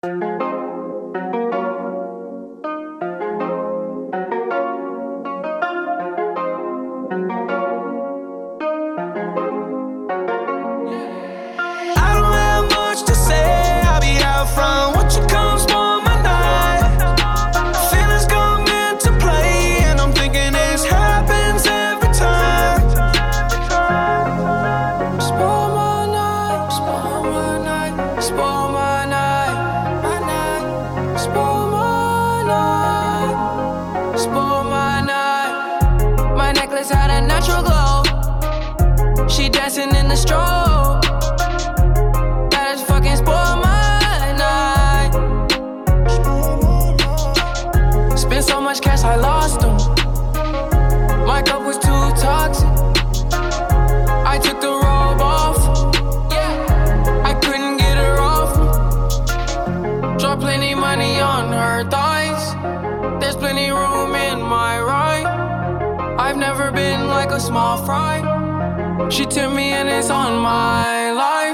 Small fry. She took me and it's on my life.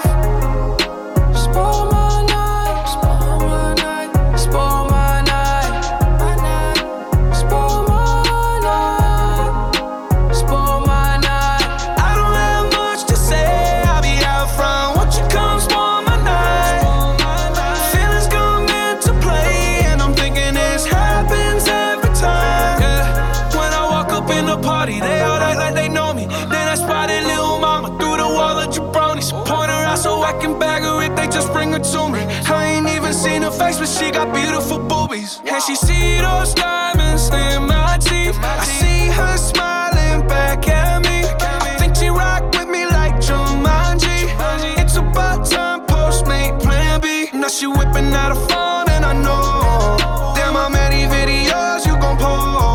Spoil my night, spoil my night, spoil my night, my night. Spoil my night, spoil my night. I don't have much to say, I'll be out front. Won't you come spoil my night? Feelings come into play, and I'm thinking this happens every time. Yeah. When I walk up in the party, they all act like they know me. Then I spotted little mama through the wall of jabronis. Point her out so I can bag her if they just bring her to me. I ain't even seen her face, but she got beautiful boobies. And she see those diamonds in my teeth. I see her smiling back at me. I think she rock with me like Jumanji. It's about time, Postmate Plan B. Now she whipping out a phone and I know. Damn, how many videos you gon' post?